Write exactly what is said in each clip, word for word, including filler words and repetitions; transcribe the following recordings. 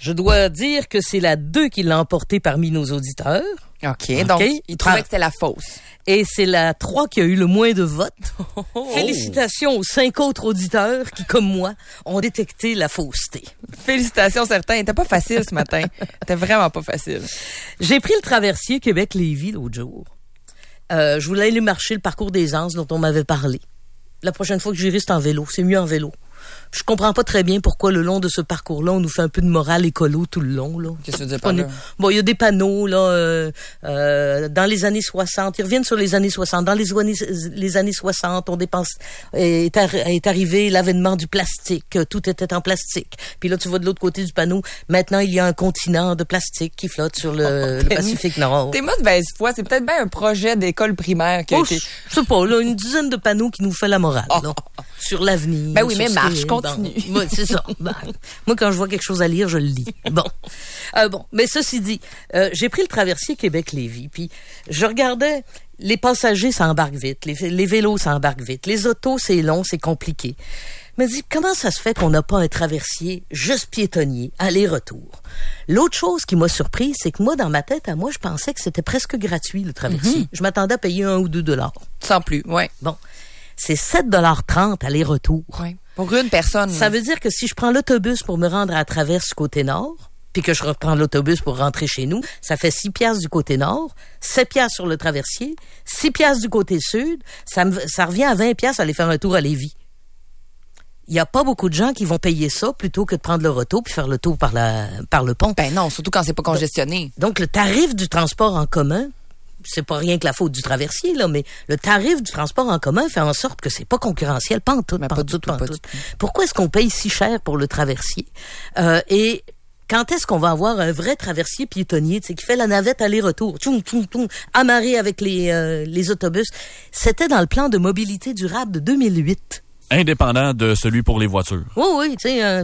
Je dois dire que c'est la deux qui l'a emporté parmi nos auditeurs. OK, okay. Donc il trouvait ah. que c'était la fausse. Et c'est la trois qui a eu le moins de votes. Oh. Félicitations aux cinq autres auditeurs qui, comme moi, ont détecté la fausseté. Félicitations, certains. C'était pas facile ce matin. C'était vraiment pas facile. J'ai pris le traversier Québec-Lévis l'autre jour. Euh, je voulais aller marcher le parcours des Anses dont on m'avait parlé. La prochaine fois que j'irai, c'est en vélo. C'est mieux en vélo. Je comprends pas très bien pourquoi le long de ce parcours-là, on nous fait un peu de morale écolo tout le long, là. Qu'est-ce que tu veux dire par là? Bon, il y a des panneaux, là, euh, euh, dans les années soixante. Ils reviennent sur les années soixante. Dans les années, les années soixante, on dépense, est, ar- est arrivé l'avènement du plastique. Tout était en plastique. Puis là, tu vois de l'autre côté du panneau. Maintenant, il y a un continent de plastique qui flotte sur le, oh, le Pacifique Nord. T'es mauvaise foi. C'est peut-être bien un projet d'école primaire qui a oh, été... Je sais pas, là, une dizaine de panneaux qui nous fait la morale, oh. là. Sur l'avenir. Ben oui, mais marche, continue. Bon, ouais, c'est ça. Ben, moi, quand je vois quelque chose à lire, je le lis. Bon. Euh, bon. Mais ceci dit, euh, j'ai pris le traversier Québec-Lévis, puis je regardais, les passagers s'embarquent vite, les, les vélos s'embarquent vite, les autos, c'est long, c'est compliqué. Je me dis, comment ça se fait qu'on n'a pas un traversier juste piétonnier, aller-retour? L'autre chose qui m'a surpris, c'est que moi, dans ma tête, à moi, je pensais que c'était presque gratuit, le traversier. Mm-hmm. Je m'attendais à payer un ou deux dollars. Sans plus, ouais. Bon. C'est sept dollars trente aller-retour. Oui. Pour une personne. Ça veut dire que si je prends l'autobus pour me rendre à Traverse côté nord, puis que je reprends l'autobus pour rentrer chez nous, ça fait six piastres du côté nord, sept piastres sur le traversier, six piastres du côté sud, ça, me, ça revient à vingt piastres aller faire un tour à Lévis. Il n'y a pas beaucoup de gens qui vont payer ça plutôt que de prendre leur auto puis faire le tour par, la, par le pont. Ben non, surtout quand c'est pas congestionné. Donc, donc le tarif du transport en commun, c'est pas rien que la faute du traversier, là, mais le tarif du transport en commun fait en sorte que c'est pas concurrentiel, pas en tout, pas en tout, pas en tout. Pourquoi est-ce qu'on paye si cher pour le traversier? Euh, et quand est-ce qu'on va avoir un vrai traversier piétonnier, tu sais, qui fait la navette aller-retour, tchoum, tchoum, tchoum, amarré avec les, euh, les autobus? C'était dans le plan de mobilité durable de deux mille huit. Indépendant de celui pour les voitures. Oui, oui, tu sais, euh,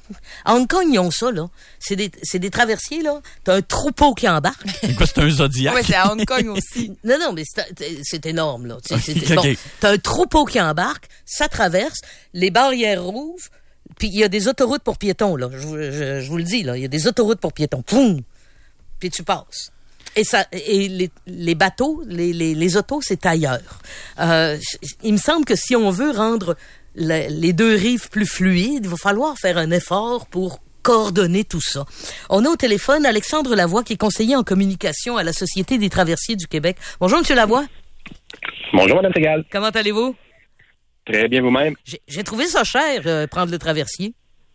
à Hong Kong, ils ont ça, là. C'est des, c'est des traversiers, là. T'as un troupeau qui embarque. C'est un Zodiac. Oui, c'est à Hong Kong aussi. Non, non, mais c'est, c'est énorme, là. C'est, c'est, okay. Bon, t'as un troupeau qui embarque, ça traverse, les barrières rouvrent, puis il y a des autoroutes pour piétons, là. Je, je, je vous le dis, là. Il y a des autoroutes pour piétons. Poum! Puis tu passes. Et ça, et les, les bateaux, les, les, les autos, c'est ailleurs. Euh, il me semble que si on veut rendre le, les deux rives plus fluides, il va falloir faire un effort pour coordonner tout ça. On a au téléphone Alexandre Lavoie, qui est conseiller en communication à la Société des traversiers du Québec. Bonjour, Monsieur Lavoie. Bonjour, Mme Segal. Comment allez-vous? Très bien, vous-même. J'ai, j'ai trouvé ça cher, euh, prendre le traversier.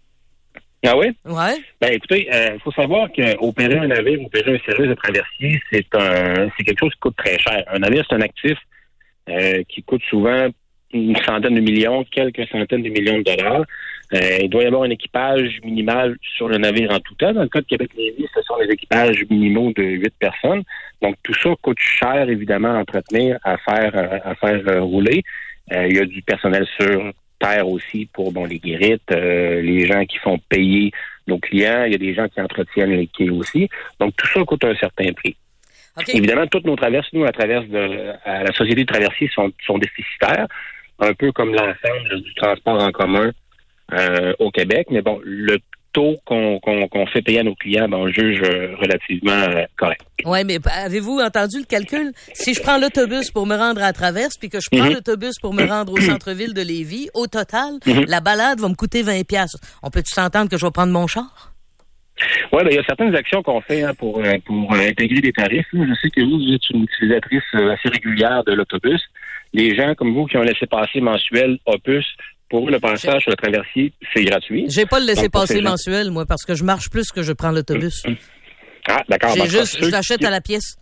Ah oui? Ouais. Ben écoutez, il euh, faut savoir qu'opérer un navire, opérer un service de traversier, c'est un c'est quelque chose qui coûte très cher. Un navire, c'est un actif euh, qui coûte souvent une centaine de millions, quelques centaines de millions de dollars. Euh, il doit y avoir un équipage minimal sur le navire en tout temps. Dans le cas de Québec-Lévis, ce sont les équipages minimaux de huit personnes. Donc tout ça coûte cher, évidemment, à entretenir, à faire à faire euh, rouler. Euh, il y a du personnel sur terre aussi pour bon les guérites, euh, les gens qui font payer nos clients, il y a des gens qui entretiennent les quais aussi. Donc tout ça coûte un certain prix. Okay. Évidemment, toutes nos traverses, nous, à travers de à la Société de traversiers sont, sont déficitaires, un peu comme l'ensemble du transport en commun euh, au Québec. Mais bon, le taux qu'on, qu'on, qu'on fait payer à nos clients, ben, on juge relativement euh, correct. Oui, mais avez-vous entendu le calcul? Si je prends l'autobus pour me rendre à Traverse, puis que je prends mm-hmm. l'autobus pour me rendre au centre-ville de Lévis, au total, mm-hmm. la balade va me coûter vingt piastres. On peut-tu s'entendre que je vais prendre mon char? Oui, ben, il y a certaines actions qu'on fait hein, pour, pour intégrer des tarifs. Je sais que vous, vous êtes une utilisatrice assez régulière de l'autobus. Les gens comme vous qui ont laissé passer mensuel Opus, pour eux, le passage J'ai... sur le traversier, c'est gratuit. J'ai pas le laissez-passer mensuel, gens... moi, parce que je marche plus que je prends l'autobus. Ah, d'accord. J'ai juste, je l'achète qui... à la pièce.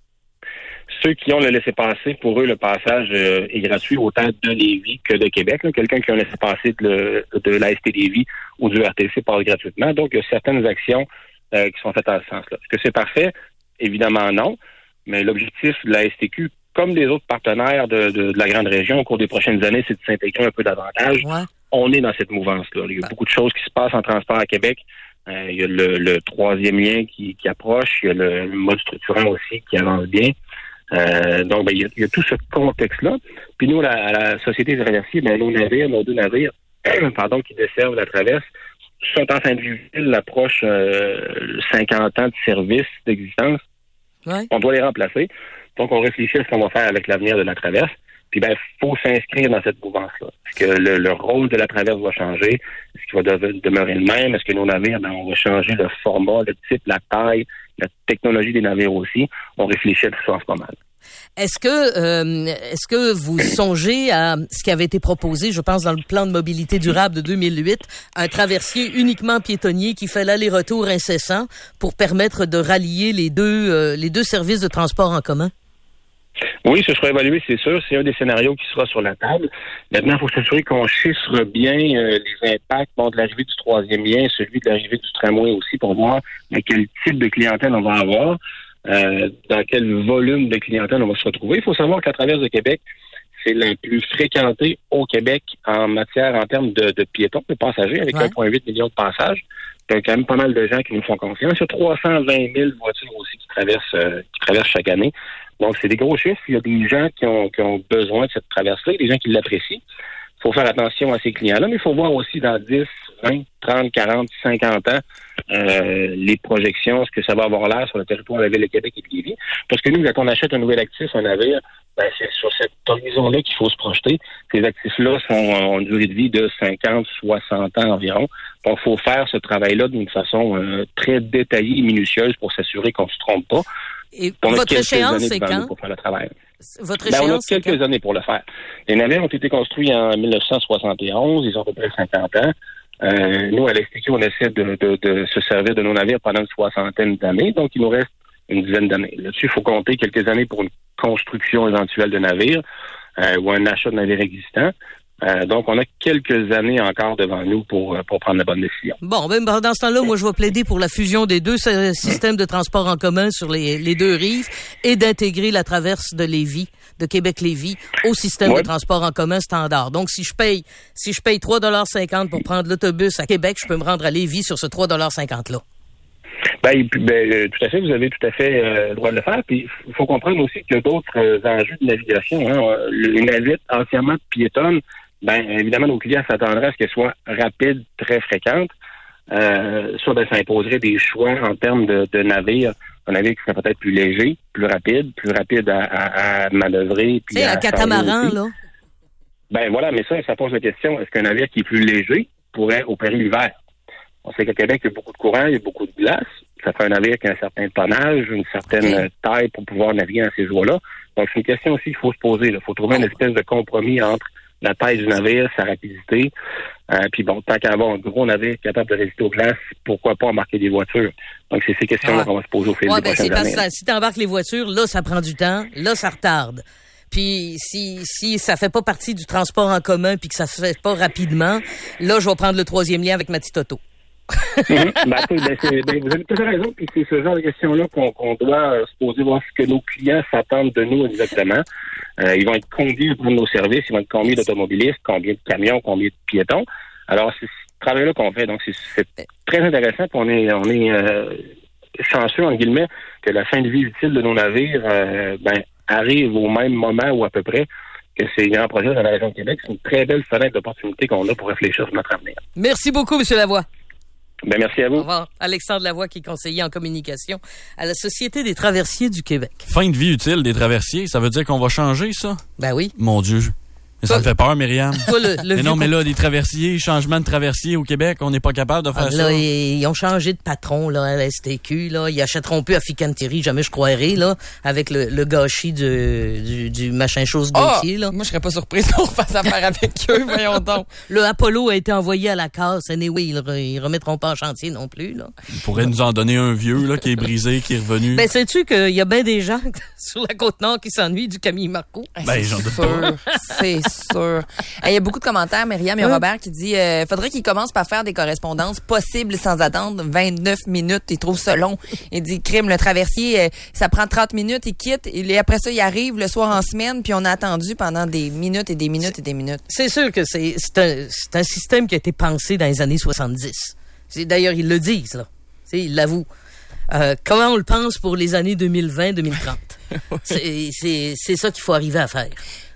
Ceux qui ont le laissez-passer, pour eux, le passage euh, est gratuit autant de Lévis que de Québec. Là. Quelqu'un qui a un laissez-passer de, de l'A S T Lévis ou du R T C passe gratuitement. Donc, il y a certaines actions euh, qui sont faites en ce sens-là. Est-ce que c'est parfait? Évidemment, non. Mais l'objectif de la S T Q, comme des autres partenaires de, de, de la grande région au cours des prochaines années, c'est de s'intégrer un peu davantage. Ouais. On est dans cette mouvance-là. Il y a ouais. beaucoup de choses qui se passent en transport à Québec. Euh, il y a le, le troisième lien qui, qui approche. Il y a le, le mode structurant aussi qui avance bien. Euh, donc, ben, il, y a, il y a tout ce contexte-là. Puis nous, la, à la Société des traversiers, ben, nos navires, nos deux navires, pardon, qui desservent la traverse, sont en fin de vie utile, approche euh, cinquante ans de service d'existence. Ouais. On doit les remplacer. Donc, on réfléchit à ce qu'on va faire avec l'avenir de la traverse. Puis, ben, il faut s'inscrire dans cette mouvance-là. Est-ce que le, le rôle de la traverse va changer? Est-ce qu'il va de, demeurer le même? Est-ce que nos navires, ben, on va changer le format, le type, la taille, la technologie des navires aussi? On réfléchit à tout ça en ce moment. Est-ce que euh, est-ce que vous songez à ce qui avait été proposé, je pense, dans le plan de mobilité durable de deux mille huit, un traversier uniquement piétonnier qui fait l'aller-retour incessant pour permettre de rallier les deux euh, les deux services de transport en commun? Oui, ce sera évalué, c'est sûr. C'est un des scénarios qui sera sur la table. Maintenant, il faut s'assurer qu'on chiffre bien euh, les impacts bon, de l'arrivée du troisième lien, celui de l'arrivée du tramway aussi, pour voir à quel type de clientèle on va avoir. Euh, dans quel volume de clientèle on va se retrouver. Il faut savoir qu'à travers le Québec, c'est la plus fréquentée au Québec en matière, en termes de, de piétons, de passagers, avec ouais. un virgule huit million de passages. Donc, quand même pas mal de gens qui nous font confiance. Il y a trois cent vingt mille voitures aussi qui traversent, euh, qui traversent chaque année. Donc, c'est des gros chiffres. Il y a des gens qui ont, qui ont besoin de cette traversée, des gens qui l'apprécient. Il faut faire attention à ces clients-là, mais il faut voir aussi dans dix, vingt, trente, quarante, cinquante ans euh, les projections, ce que ça va avoir l'air sur le territoire de la Ville de Québec et de Lévis. Parce que nous, quand on achète un nouvel actif, un navire, ben, c'est sur cet horizon-là qu'il faut se projeter. Ces actifs-là sont en durée de vie de cinquante, soixante ans environ. Donc, il faut faire ce travail-là d'une façon euh, très détaillée et minutieuse pour s'assurer qu'on ne se trompe pas. Et votre échéance, c'est quand? Pour faire le travail. Votre ben, échéance, on a quelques quand? années pour le faire. Les navires ont été construits en dix-neuf cent soixante et onze, ils ont à peu près cinquante ans. Euh, nous, à l'S T Q, on essaie de, de, de se servir de nos navires pendant une soixantaine d'années, donc il nous reste une dizaine d'années. Là-dessus, il faut compter quelques années pour une construction éventuelle de navires euh, ou un achat de navires existants. Euh, donc, on a quelques années encore devant nous pour, pour prendre la bonne décision. Bon, ben, dans ce temps-là, moi, je vais plaider pour la fusion des deux systèmes de transport en commun sur les, les deux rives et d'intégrer la traverse de Lévis, de Québec-Lévis, au système ouais. de transport en commun standard. Donc, si je paye, si je paye trois dollars cinquante pour prendre l'autobus à Québec, je peux me rendre à Lévis sur ce trois dollars cinquante-là. Ben, ben euh, tout à fait, vous avez tout à fait euh, le droit de le faire. Puis, il faut comprendre aussi qu'il y a d'autres euh, enjeux de navigation. Hein. Les navettes entièrement piétonnes, ben évidemment, nos clients s'attendraient à ce qu'elles soient rapides, très fréquentes. Euh, ça, ben, ça imposerait des choix en termes de, de navires. Un navire qui serait peut-être plus léger, plus rapide, plus rapide à, à, à manœuvrer. C'est un catamaran, là. Ben voilà, mais ça, ça pose la question, est-ce qu'un navire qui est plus léger pourrait opérer l'hiver? On sait qu'à Québec, il y a beaucoup de courant, il y a beaucoup de glace. Ça fait un navire qui a un certain tonnage, une certaine okay. taille pour pouvoir naviguer dans ces jours-là. Donc, c'est une question aussi qu'il faut se poser. Il faut trouver une espèce de compromis entre la taille du navire, sa rapidité. Euh, puis bon, tant qu'à avoir un gros navire capable de résister aux glaces, pourquoi pas embarquer des voitures? Donc, c'est ces questions-là ah. qu'on va se poser au fil ouais, des ben, prochaines années. Parce que si tu embarques les voitures, là, ça prend du temps, là, ça retarde. Puis si si ça fait pas partie du transport en commun puis que ça se fait pas rapidement, là, je vais prendre le troisième lien avec ma petite auto. mm-hmm. ben, ben, c'est, ben, vous avez tout à raison, puis c'est ce genre de questions-là qu'on, qu'on doit euh, se poser, voir ce que nos clients s'attendent de nous exactement. Euh, ils vont être combien de prendre nos services, ils vont être combien d'automobilistes, combien de camions, combien de piétons. Alors, c'est ce travail-là qu'on fait, donc c'est, c'est très intéressant, puis on est, on est euh, chanceux, en guillemets, que la fin de vie utile de nos navires euh, ben, arrive au même moment ou à peu près que ces grands projets dans la région de Québec. C'est une très belle fenêtre d'opportunité qu'on a pour réfléchir sur notre avenir. Merci beaucoup, M. Lavoie. Ben, merci à vous. Au revoir. Alexandre Lavoie, qui est conseiller en communication à la Société des traversiers du Québec. Fin de vie utile des traversiers, ça veut dire qu'on va changer, ça? Ben oui. Mon Dieu. Mais ça toi, me fait peur, Myriam. Toi, le, le mais non, mais là, des traversiers, changement de traversier au Québec, on n'est pas capable de faire ah, ça. Là, ils ont changé de patron, là, à la S T Q, là. Ils achèteront plus à Ficanteri, jamais je croirais, là, avec le, le gâchis du, du, du machin chose Gauthier, oh, là. Moi, je serais pas surprise qu'on fasse affaire avec eux, voyons donc. Le Apollo a été envoyé à la casse, anyway, ils, ils remettront pas en chantier non plus, là. Ils pourraient nous en donner un vieux, là, qui est brisé, qui est revenu. Ben, sais-tu qu'il y a bien des gens sur la Côte-Nord qui s'ennuient du Camille Marco? Ben, j'en doute pas. C'est sûr. Il y a beaucoup de commentaires, Myriam et oui. Robert qui dit euh, faudrait qu'il commence par faire des correspondances possibles sans attendre vingt-neuf minutes. Il trouve ça long. Il dit crime, le traversier, euh, ça prend trente minutes, il quitte. Et après ça, il arrive le soir en semaine, puis on a attendu pendant des minutes et des minutes et des minutes. C'est sûr que c'est, c'est, un, c'est un système qui a été pensé dans les années soixante-dix. C'est, d'ailleurs, ils le disent, là. C'est, ils l'avouent. Euh, comment on le pense pour les années deux mille vingt deux mille trente? c'est, c'est, c'est ça qu'il faut arriver à faire.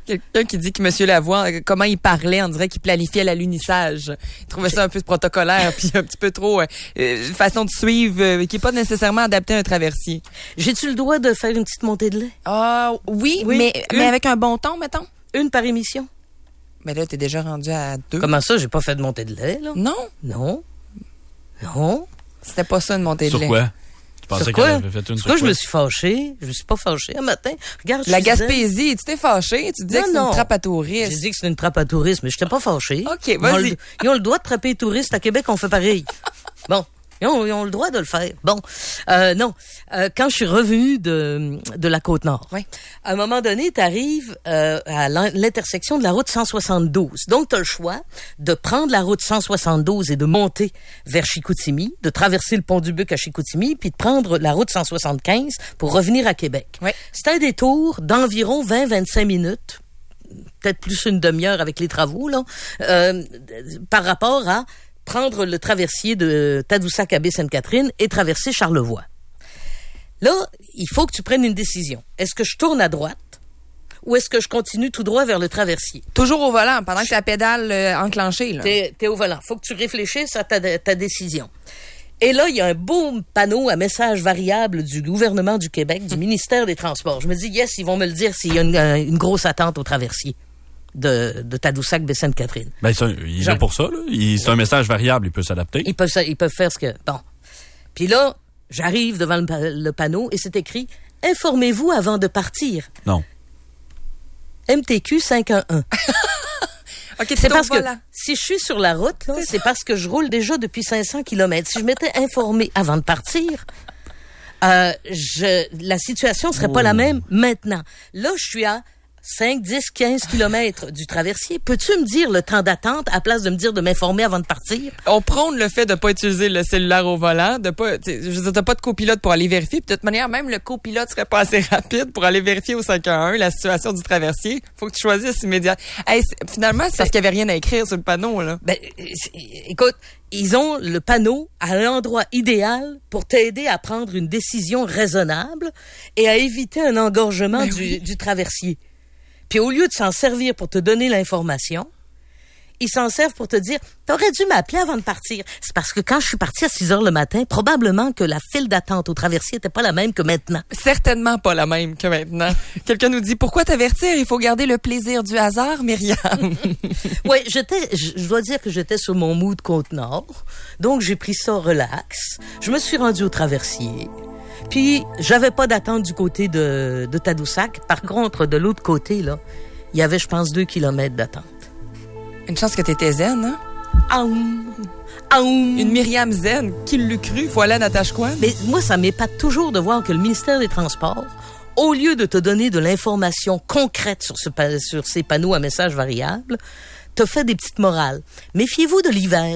Quelqu'un qui dit que M. Lavoie, comment il parlait, on dirait qu'il planifiait l'alunissage. Il trouvait ça un peu protocolaire, puis un petit peu trop euh, euh, façon de suivre, euh, qui est pas nécessairement adaptée à un traversier. J'ai-tu le droit de faire une petite montée de lait? Ah oui, Oui, mais, une. mais avec un bon ton, mettons. Une par émission. Mais là, t'es déjà rendu à deux. Comment ça, j'ai pas fait de montée de lait, là? Non, Non. Non. c'était pas ça une montée de Sur lait. quoi? Tu pensais Sur qu'elle quoi? avait fait une Sur sur quoi je quoi? me suis fâchée? Je me suis pas fâchée un matin. Regarde, La je disais- Gaspésie, tu t'es fâché, tu disais Non, que c'est non. une trappe à J'ai touristes. dit que c'est une trappe à touristes, mais j'étais pas fâchée. OK, Ils ont, vas-y. le, ils ont le droit de trapper les touristes. À Québec, on fait pareil. Bon. Ils ont, ils ont le droit de le faire. Bon. Euh, non. Euh, quand je suis revenue de, de la Côte-Nord, Oui. à un moment donné, tu arrives euh, à l'in- l'intersection de la route cent soixante-douze. Donc, tu as le choix de prendre la route cent soixante-douze et de monter vers Chicoutimi, de traverser le pont du Buc à Chicoutimi, puis de prendre la route cent soixante-quinze pour revenir à Québec. Oui. C'est un détour d'environ vingt à vingt-cinq minutes, peut-être plus une demi-heure avec les travaux, là, euh, par rapport à prendre le traversier de Tadoussac à Baie-Sainte-Catherine et traverser Charlevoix. Là, il faut que tu prennes une décision. Est-ce que je tourne à droite ou est-ce que je continue tout droit vers le traversier? Toujours au volant, pendant que ta pédale euh, enclenchée. Là. T'es, t'es au volant. Faut que tu réfléchisses à ta, ta décision. Et là, il y a un beau panneau à message variable du gouvernement du Québec, du ministère des Transports. Je me dis, yes, ils vont me le dire s'il y a une, une grosse attente au traversier de, de Tadoussac, Baie-Sainte-Catherine. Ben, c'est un- il est Jean- là pour ça, là. Il- c'est un message variable, il peut s'adapter. Ils peuvent, ça- ils peuvent faire ce que... Bon. Puis là, j'arrive devant le, pa- le panneau et c'est écrit « Informez-vous avant de partir. Non. M T Q cinq un un. OK, C'est t'es au parce que volant. si je suis sur la route, là, c'est parce que je roule déjà depuis cinq cents kilomètres. Si je m'étais informé avant de partir, euh, je, la situation serait pas la même maintenant. Là, je suis à cinq, dix, quinze kilomètres du traversier. Peux-tu me dire le temps d'attente à place de me dire de m'informer avant de partir? On prône le fait de pas utiliser le cellulaire au volant, de pas, tu sais, je veux dire, t'as pas de copilote pour aller vérifier. Puis de toute manière, même le copilote serait pas assez rapide pour aller vérifier au cinq un un la situation du traversier. Faut que tu choisisses immédiatement. Hey, c'est- finalement, c'est parce qu'il y avait rien à écrire sur le panneau, là. Ben, euh, écoute, ils ont le panneau à l'endroit idéal pour t'aider à prendre une décision raisonnable et à éviter un engorgement Ben du, oui. du traversier. Puis au lieu de s'en servir pour te donner l'information, ils s'en servent pour te dire « T'aurais dû m'appeler avant de partir. » C'est parce que quand je suis partie à six heures le matin, probablement que la file d'attente au traversier n'était pas la même que maintenant. Certainement pas la même que maintenant. Quelqu'un nous dit, pourquoi t'avertir? Il faut garder le plaisir du hasard, Myriam. Oui, j'étais, je je dois dire que j'étais sur mon mood Côte-Nord. Donc, j'ai pris ça relax. Je me suis rendue au traversier. Puis, j'avais pas d'attente du côté de, de Tadoussac. Par contre, de l'autre côté, là, il y avait, je pense, deux kilomètres d'attente. Une chance que t'étais zen, hein? Aoum! Aoum! Une Myriam zen, qui l'eût cru? Voilà, Natasha Coin. Mais moi, ça m'épate toujours de voir que le ministère des Transports, au lieu de te donner de l'information concrète sur, ce, pa- sur ces panneaux à message variable, te fait des petites morales. Méfiez-vous de l'hiver.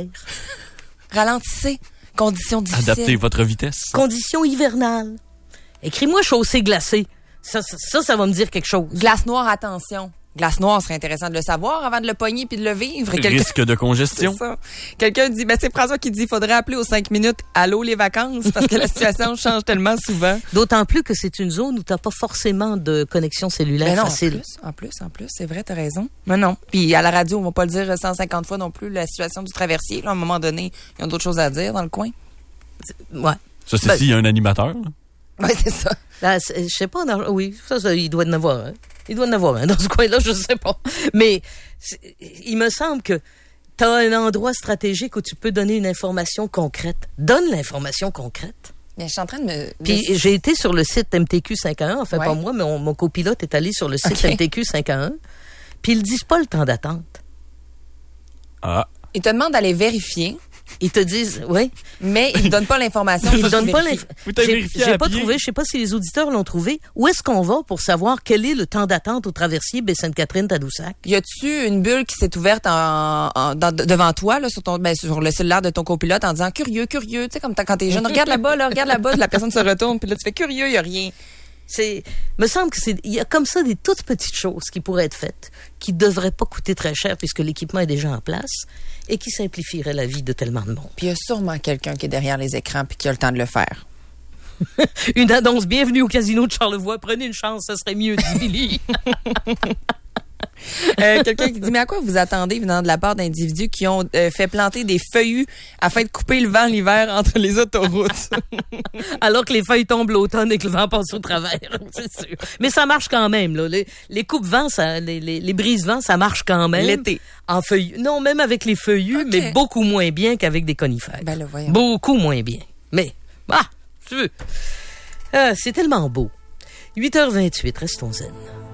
Ralentissez. Conditions difficiles. Adaptez votre vitesse. Conditions hivernales. Écris-moi chaussée glacée. Ça, ça, ça, ça va me dire quelque chose. Glace noire, attention. Glace noire, serait intéressant de le savoir avant de le pogner puis de le vivre. Quelqu'un- Risque de congestion. C'est ça. Quelqu'un dit, ben c'est François qui dit, il faudrait appeler aux cinq minutes allô les vacances parce que la situation change tellement souvent. D'autant plus que c'est une zone où tu n'as pas forcément de connexion cellulaire Ben non, facile. En plus, en plus, en plus, c'est vrai, t'as raison. Mais non. Puis à la radio, on va pas le dire cent cinquante fois non plus, la situation du traversier. Là, à un moment donné, ils ont d'autres choses à dire dans le coin. Ouais. Ça, c'est Ben- s'il y a un animateur. là. Oui, c'est ça. Là, c'est- je sais pas, dans- oui, ça, ça, il doit en avoir un. Il doit en avoir un dans ce coin-là, je sais pas. Mais c'est- il me semble que tu as un endroit stratégique où tu peux donner une information concrète. Donne l'information concrète. Mais je suis en train de me... Puis de- j'ai été sur le site M T Q cinq un un, enfin Ouais. pas moi, mais mon, mon copilote est allé sur le site Ok. M T Q cinq un un, puis ils disent pas le temps d'attente. Ah. Ils te demandent d'aller vérifier, Ils te disent, oui, mais ils ne donnent pas l'information. ils Faut ne donnent pas vérifier. l'information. Faut t'aller J'ai vérifier j'ai à pas pied. trouvé, je sais pas si les auditeurs l'ont trouvé. Où est-ce qu'on va pour savoir quel est le temps d'attente au traversier Baie-Sainte-Catherine-Tadoussac? Y a-tu une bulle qui s'est ouverte en, en- dans- devant toi, là, sur ton, ben, sur le cellulaire de ton copilote en disant curieux, curieux, tu sais, comme t'as- quand t'es jeune, regarde là-bas, là, regarde là-bas, la personne se retourne, puis là, tu fais curieux, y a rien. C'est, me semble que c'est, il y a comme ça des toutes petites choses qui pourraient être faites, qui devraient pas coûter très cher puisque l'équipement est déjà en place et qui simplifieraient la vie de tellement de monde. Puis il y a sûrement quelqu'un qui est derrière les écrans puis qui a le temps de le faire. Une annonce, bienvenue au casino de Charlevoix, prenez une chance, ça serait mieux, dit Billy. Euh, quelqu'un qui dit, mais à quoi vous attendez venant de la part d'individus qui ont euh, fait planter des feuillus afin de couper le vent l'hiver entre les autoroutes? Alors que les feuilles tombent l'automne et que le vent passe au travers, c'est sûr. Mais ça marche quand même, là. Les, les coupes-vents, ça, les, les, les brise-vents, ça marche quand même. L'été. En feuillus. Non, même avec les feuillus, Okay. mais beaucoup moins bien qu'avec des conifères. Ben, le voyons. Beaucoup moins bien. Mais, ah, tu veux. Euh, c'est tellement beau. huit heures vingt-huit, restons zen.